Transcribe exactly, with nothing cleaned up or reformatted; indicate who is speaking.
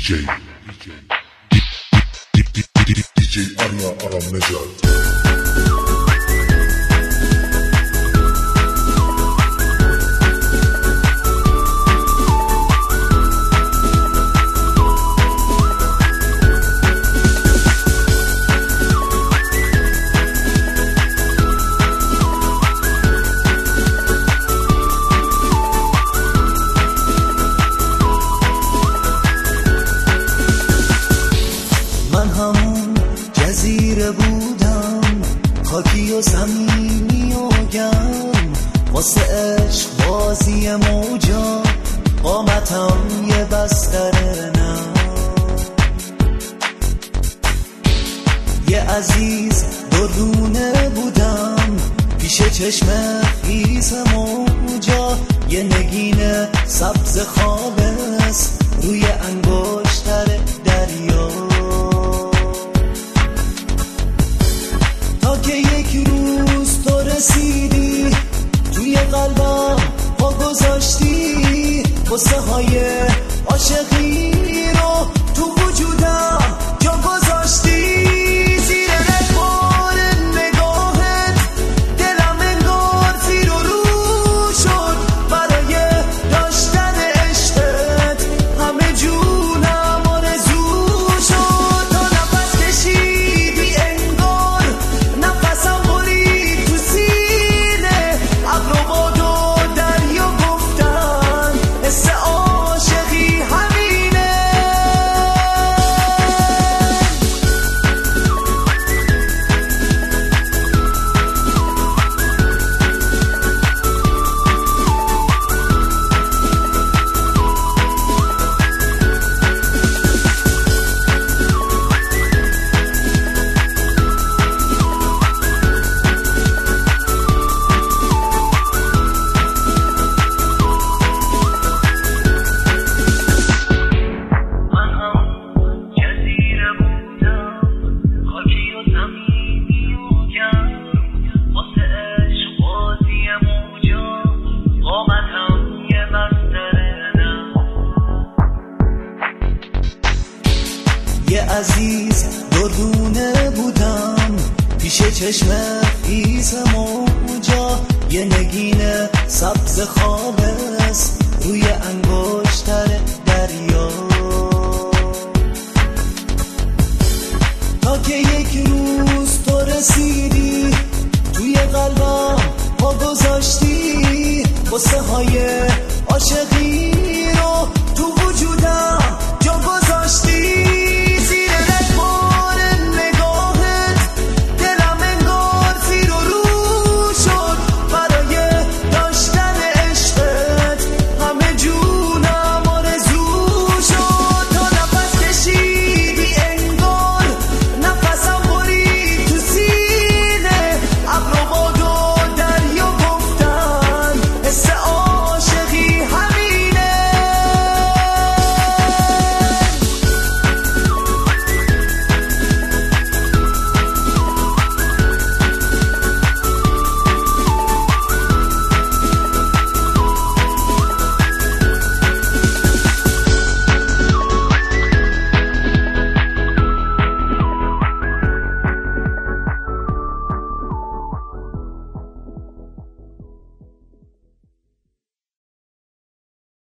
Speaker 1: دیجی دیجی آریا آرام نژاد.
Speaker 2: بودم خاکی و صمیمی و گرم واسه عشق بازی موجا قامتم یه بستر نم یه عزیز دردونه بودم پیش چشم خیز موجا یه نگین سبز خالص روی انگشتر دریا که یک روز تو رسیدی توی قلبم پا گذاشتی قصه های عاشقی رو تو وجودم جا گذاشتی زیر رگبار نگاهت دلم انگار زیر و رو شد برای داشتن عشقت همه جونم آرزو شد تا نفس کشیدی انگار نفسم برید تو سینه ابر و باد و دریا گفتن حس عاشقی همینه یه عزیز دردونه بودم پیش چشم خیز موجا یه نگین سبز خالص روی انگشتر دریا تا که یک روز تو رسیدی توی قلبم پا گذاشتی قصه های